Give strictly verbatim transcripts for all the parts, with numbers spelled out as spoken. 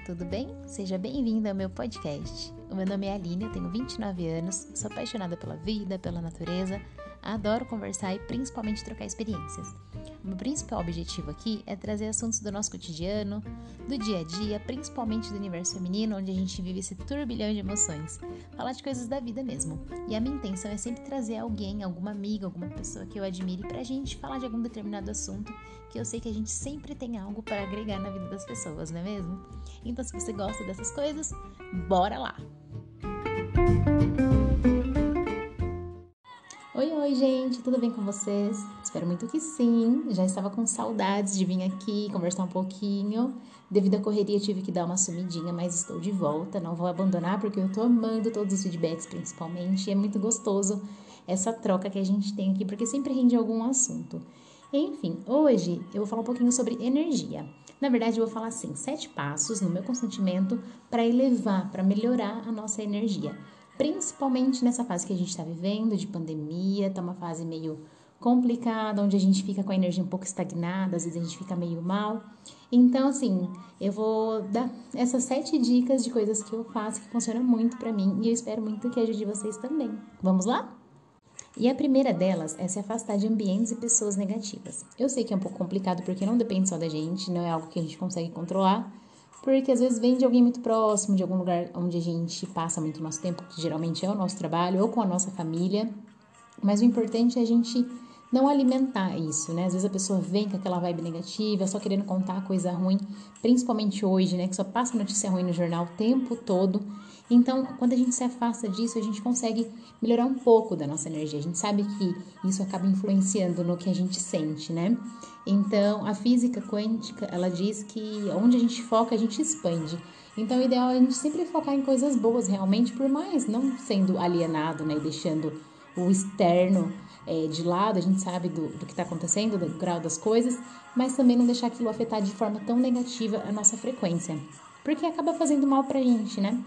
tudo bem? Seja bem-vindo ao meu podcast. O meu nome é Aline, eu tenho vinte e nove anos, sou apaixonada pela vida, pela natureza, adoro conversar e principalmente trocar experiências. O meu principal objetivo aqui é trazer assuntos do nosso cotidiano, do dia a dia, principalmente do universo feminino, onde a gente vive esse turbilhão de emoções. Falar de coisas da vida mesmo. E a minha intenção é sempre trazer alguém, alguma amiga, alguma pessoa que eu admire pra gente falar de algum determinado assunto, que eu sei que a gente sempre tem algo para agregar na vida das pessoas, não é mesmo? Então, se você gosta dessas coisas, bora lá! Oi, oi, gente, tudo bem com vocês? Espero muito que sim. Já estava com saudades de vir aqui conversar um pouquinho. Devido à correria, tive que dar uma sumidinha, mas estou de volta. Não vou abandonar porque eu tô amando todos os feedbacks, principalmente. E é muito gostoso essa troca que a gente tem aqui, porque sempre rende algum assunto. Enfim, hoje eu vou falar um pouquinho sobre energia. Na verdade, eu vou falar assim, sete passos no meu consentimento para elevar, para melhorar a nossa energia. Principalmente nessa fase que a gente está vivendo, de pandemia, tá uma fase meio complicada, onde a gente fica com a energia um pouco estagnada, às vezes a gente fica meio mal. Então, assim, eu vou dar essas sete dicas de coisas que eu faço que funcionam muito pra mim e eu espero muito que ajude vocês também. Vamos lá? E a primeira delas é se afastar de ambientes e pessoas negativas. Eu sei que é um pouco complicado porque não depende só da gente, não é algo que a gente consegue controlar, porque às vezes vem de alguém muito próximo, de algum lugar onde a gente passa muito nosso tempo, que geralmente é o nosso trabalho ou com a nossa família, mas o importante é a gente não alimentar isso, né? Às vezes a pessoa vem com aquela vibe negativa, só querendo contar coisa ruim, principalmente hoje, né? Que só passa notícia ruim no jornal o tempo todo. Então, quando a gente se afasta disso, a gente consegue melhorar um pouco da nossa energia. A gente sabe que isso acaba influenciando no que a gente sente, né? Então, a física quântica, ela diz que onde a gente foca, a gente expande. Então, o ideal é a gente sempre focar em coisas boas, realmente, por mais não sendo alienado, né? E deixando o externo é, de lado, a gente sabe do, do que está acontecendo, do grau das coisas, mas também não deixar aquilo afetar de forma tão negativa a nossa frequência. Porque acaba fazendo mal pra gente, né?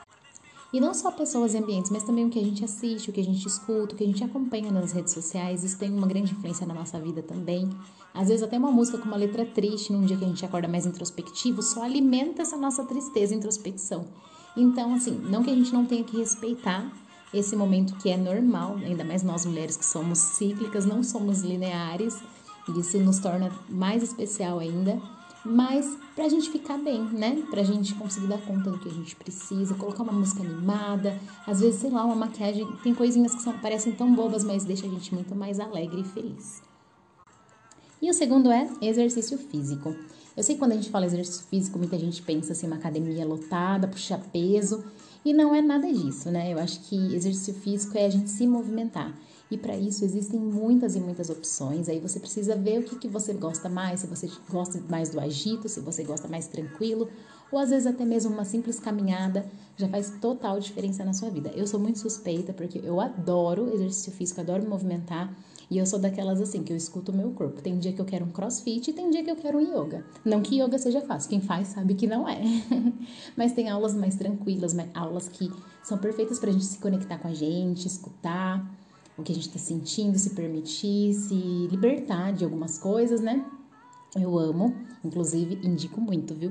E não só pessoas e ambientes, mas também o que a gente assiste, o que a gente escuta, o que a gente acompanha nas redes sociais, isso tem uma grande influência na nossa vida também. Às vezes até uma música com uma letra triste, num dia que a gente acorda mais introspectivo, só alimenta essa nossa tristeza e introspecção. Então, assim, não que a gente não tenha que respeitar esse momento que é normal, ainda mais nós mulheres que somos cíclicas, não somos lineares, e isso nos torna mais especial ainda, mas pra gente ficar bem, né? Pra gente conseguir dar conta do que a gente precisa, colocar uma música animada, às vezes, sei lá, uma maquiagem, tem coisinhas que são, parecem tão bobas, mas deixa a gente muito mais alegre e feliz. E o segundo é exercício físico. Eu sei que quando a gente fala exercício físico, muita gente pensa assim, uma academia lotada, puxar peso, e não é nada disso, né? Eu acho que exercício físico é a gente se movimentar. E para isso existem muitas e muitas opções. Aí você precisa ver o que, que você gosta mais, se você gosta mais do agito, se você gosta mais tranquilo, ou às vezes até mesmo uma simples caminhada já faz total diferença na sua vida. Eu sou muito suspeita porque eu adoro exercício físico, adoro me movimentar. E eu sou daquelas assim, que eu escuto o meu corpo. Tem dia que eu quero um crossfit e tem dia que eu quero um yoga. Não que yoga seja fácil, quem faz sabe que não é. Mas tem aulas mais tranquilas, aulas que são perfeitas pra gente se conectar com a gente, escutar o que a gente tá sentindo, se permitir, se libertar de algumas coisas, né? Eu amo, inclusive indico muito, viu?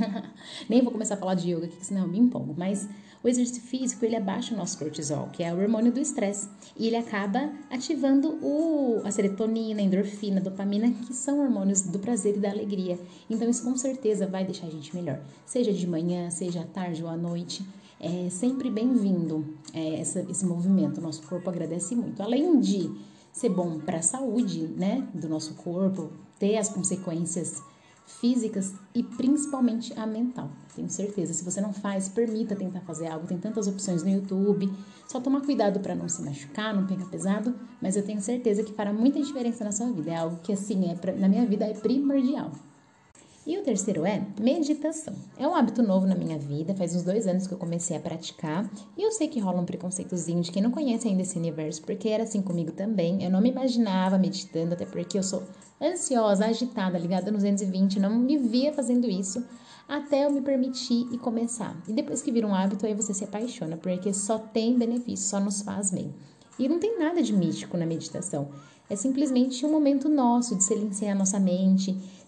Nem vou começar a falar de yoga aqui, senão eu me empolgo. Mas o exercício físico, ele abaixa o nosso cortisol, que é o hormônio do estresse. E ele acaba ativando o, a serotonina, a endorfina, a dopamina, que são hormônios do prazer e da alegria. Então isso com certeza vai deixar a gente melhor. Seja de manhã, seja à tarde ou à noite. É sempre bem-vindo é, essa, esse movimento. O nosso corpo agradece muito. Além de ser bom para a saúde, né, do nosso corpo, ter as consequências físicas e principalmente a mental. Tenho certeza, se você não faz, permita tentar fazer algo. Tem tantas opções no YouTube. Só tomar cuidado para não se machucar, não pegar pesado, mas eu tenho certeza que fará muita diferença na sua vida. É algo que, assim, é pra, na minha vida é primordial. E o terceiro é meditação. É um hábito novo na minha vida, faz uns dois anos que eu comecei a praticar. E eu sei que rola um preconceitozinho de quem não conhece ainda esse universo, porque era assim comigo também. Eu não me imaginava meditando, até porque eu sou ansiosa, agitada, ligada no duzentos e vinte, não me via fazendo isso, até eu me permitir e começar. E depois que vira um hábito, aí você se apaixona, porque só tem benefício, só nos faz bem. E não tem nada de místico na meditação. É simplesmente um momento nosso de silenciar a nossa mente,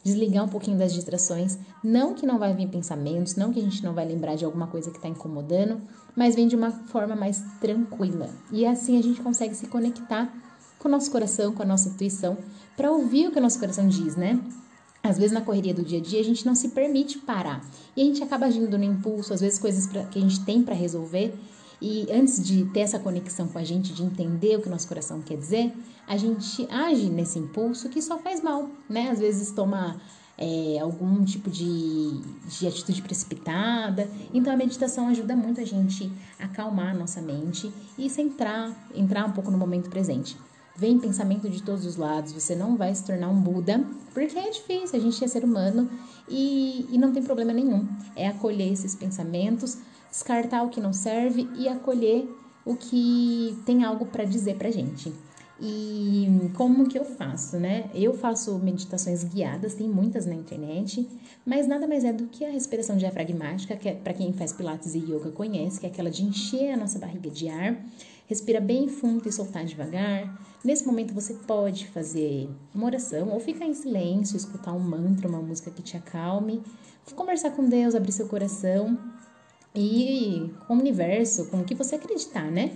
desligar um pouquinho das distrações. Não que não vai vir pensamentos, não que a gente não vai lembrar de alguma coisa que está incomodando, mas vem de uma forma mais tranquila. E assim a gente consegue se conectar com o nosso coração, com a nossa intuição, para ouvir o que o nosso coração diz, né? Às vezes na correria do dia a dia a gente não se permite parar e a gente acaba agindo no impulso, às vezes coisas pra, que a gente tem para resolver, e antes de ter essa conexão com a gente, de entender o que o nosso coração quer dizer, a gente age nesse impulso que só faz mal, né? Às vezes toma é, algum tipo de, de atitude precipitada. Então a meditação ajuda muito a gente a acalmar a nossa mente e centrar, entrar um pouco no momento presente. Vem pensamento de todos os lados, você não vai se tornar um Buda, porque é difícil, a gente é ser humano e, e não tem problema nenhum. É acolher esses pensamentos, descartar o que não serve e acolher o que tem algo para dizer pra gente. E como que eu faço, né? Eu faço meditações guiadas, tem muitas na internet, mas nada mais é do que a respiração diafragmática, que é, para quem faz pilates e yoga conhece, que é aquela de encher a nossa barriga de ar. Respira bem fundo e soltar devagar. Nesse momento você pode fazer uma oração ou ficar em silêncio, escutar um mantra, uma música que te acalme, conversar com Deus, abrir seu coração e com o universo, com o que você acreditar, né?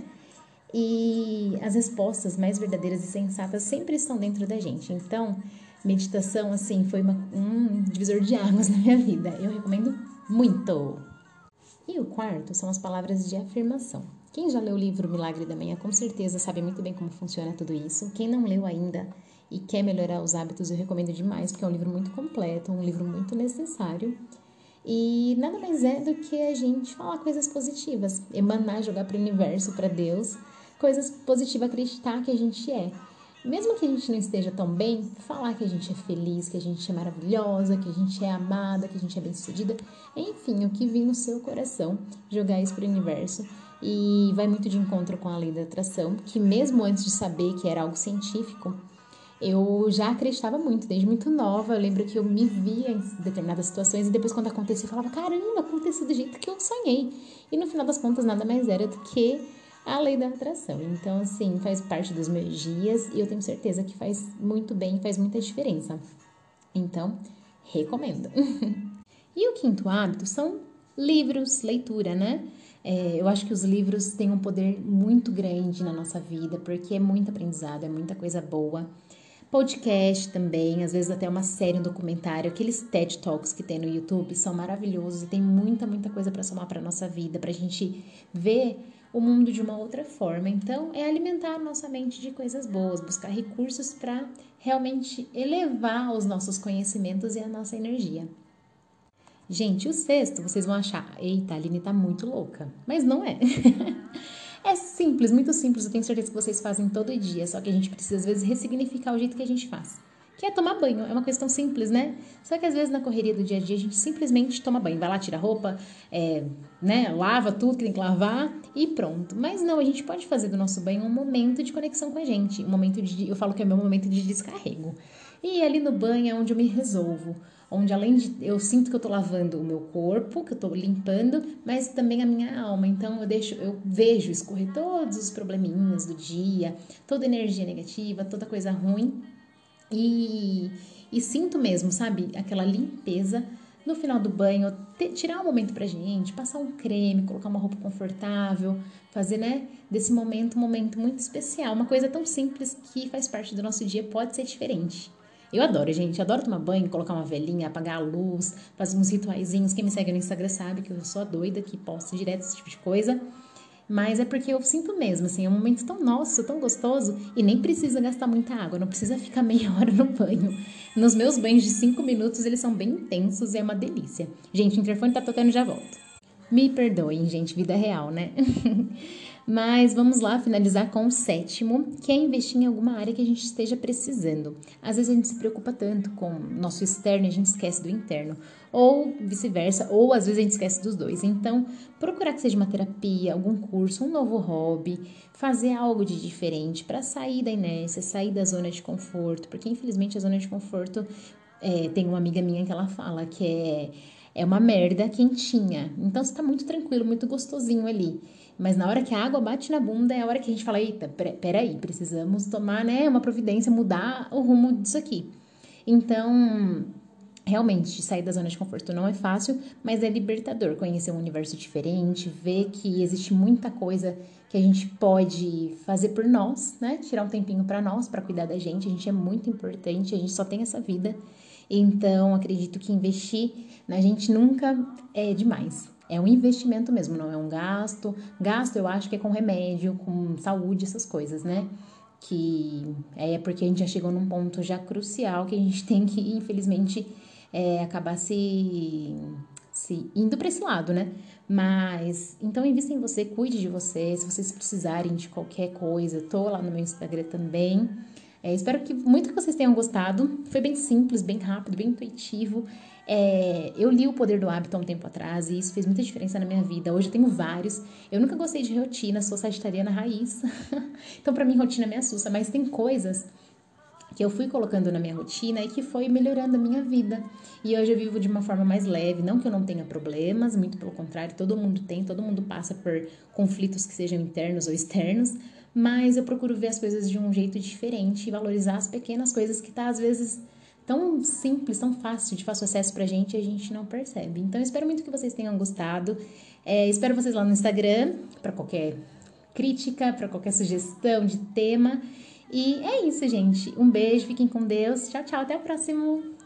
E as respostas mais verdadeiras e sensatas sempre estão dentro da gente. Então, meditação, assim, foi uma, um divisor de águas na minha vida. Eu recomendo muito! E o quarto são as palavras de afirmação. Quem já leu o livro Milagre da Manhã, com certeza sabe muito bem como funciona tudo isso. Quem não leu ainda e quer melhorar os hábitos, eu recomendo demais, porque é um livro muito completo, um livro muito necessário. E nada mais é do que a gente falar coisas positivas, emanar, jogar para o universo, para Deus, coisas positivas, acreditar que a gente é. Mesmo que a gente não esteja tão bem, falar que a gente é feliz, que a gente é maravilhosa, que a gente é amada, que a gente é bem-sucedida, enfim, o que vir no seu coração, jogar isso para o universo. E vai muito de encontro com a lei da atração, que mesmo antes de saber que era algo científico, eu já acreditava muito, desde muito nova. Eu lembro que eu me via em determinadas situações e depois quando acontecia eu falava, caramba, aconteceu do jeito que eu sonhei. E no final das contas nada mais era do que a lei da atração. Então, assim, faz parte dos meus dias e eu tenho certeza que faz muito bem, faz muita diferença. Então, recomendo. E o quinto hábito são livros, leitura, né? É, eu acho que os livros têm um poder muito grande na nossa vida, porque é muito aprendizado, é muita coisa boa. Podcast também, às vezes até uma série, um documentário, aqueles TED Talks que tem no YouTube são maravilhosos e tem muita, muita coisa para somar para nossa vida, para a gente ver o mundo de uma outra forma. Então, é alimentar a nossa mente de coisas boas, buscar recursos para realmente elevar os nossos conhecimentos e a nossa energia. Gente, o sexto, vocês vão achar, eita, a Aline tá muito louca, mas não é. É simples, muito simples, eu tenho certeza que vocês fazem todo dia, só que a gente precisa às vezes ressignificar o jeito que a gente faz. Que é tomar banho, é uma questão simples, né? Só que às vezes na correria do dia a dia a gente simplesmente toma banho, vai lá, tira a roupa, é, né, lava tudo que tem que lavar e pronto. Mas não, a gente pode fazer do nosso banho um momento de conexão com a gente, um momento de, eu falo que é meu momento de descarrego. E ali no banho é onde eu me resolvo, onde além de eu sinto que eu tô lavando o meu corpo, que eu tô limpando, mas também a minha alma. Então eu deixo, eu vejo escorrer todos os probleminhas do dia, toda energia negativa, toda coisa ruim e, e sinto mesmo, sabe, aquela limpeza. No final do banho, te, tirar um momento pra gente, passar um creme, colocar uma roupa confortável, fazer, né, desse momento um momento muito especial, uma coisa tão simples que faz parte do nosso dia, pode ser diferente. Eu adoro, gente, adoro tomar banho, colocar uma velinha, apagar a luz, fazer uns rituaizinhos. Quem me segue no Instagram sabe que eu sou a doida que posta direto esse tipo de coisa. Mas é porque eu sinto mesmo, assim, é um momento tão nosso, tão gostoso e nem precisa gastar muita água, não precisa ficar meia hora no banho. Nos meus banhos de cinco minutos, eles são bem intensos e é uma delícia. Gente, o interfone tá tocando e já volto. Me perdoem, gente, vida real, né? Mas vamos lá finalizar com o sétimo, que é investir em alguma área que a gente esteja precisando. Às vezes a gente se preocupa tanto com o nosso externo e a gente esquece do interno. Ou vice-versa, ou às vezes a gente esquece dos dois. Então, procurar que seja uma terapia, algum curso, um novo hobby, fazer algo de diferente para sair da inércia, sair da zona de conforto. Porque infelizmente a zona de conforto, é, tem uma amiga minha que ela fala que é... É uma merda quentinha. Então, você tá muito tranquilo, muito gostosinho ali. Mas na hora que a água bate na bunda, é a hora que a gente fala, eita, peraí, precisamos tomar, né, uma providência, mudar o rumo disso aqui. Então, realmente, sair da zona de conforto não é fácil, mas é libertador conhecer um universo diferente, ver que existe muita coisa que a gente pode fazer por nós, né? Tirar um tempinho para nós, para cuidar da gente. A gente é muito importante, a gente só tem essa vida. Então, acredito que investir na gente nunca é demais. É um investimento mesmo, não é um gasto. Gasto, eu acho que é com remédio, com saúde, essas coisas, né? Que é porque a gente já chegou num ponto já crucial que a gente tem que, infelizmente, é, acabar se, se indo para esse lado, né? Mas, então, invista em você, cuide de você. Se vocês precisarem de qualquer coisa, tô lá no meu Instagram também. É, espero que muito que vocês tenham gostado. Foi bem simples, bem rápido, bem intuitivo. É, eu li O Poder do Hábito há um tempo atrás e isso fez muita diferença na minha vida. Hoje eu tenho vários. Eu nunca gostei de rotina, sou sagitariana raiz. Então, pra mim, rotina me assusta, mas tem coisas que eu fui colocando na minha rotina e que foi melhorando a minha vida. E hoje eu vivo de uma forma mais leve, não que eu não tenha problemas, muito pelo contrário, todo mundo tem, todo mundo passa por conflitos que sejam internos ou externos, mas eu procuro ver as coisas de um jeito diferente e valorizar as pequenas coisas que tá às vezes tão simples, tão fácil, de fácil acesso pra gente e a gente não percebe. Então eu espero muito que vocês tenham gostado. É, espero vocês lá no Instagram para qualquer crítica, para qualquer sugestão de tema. E é isso, gente. Um beijo, fiquem com Deus. Tchau, tchau. Até o próximo.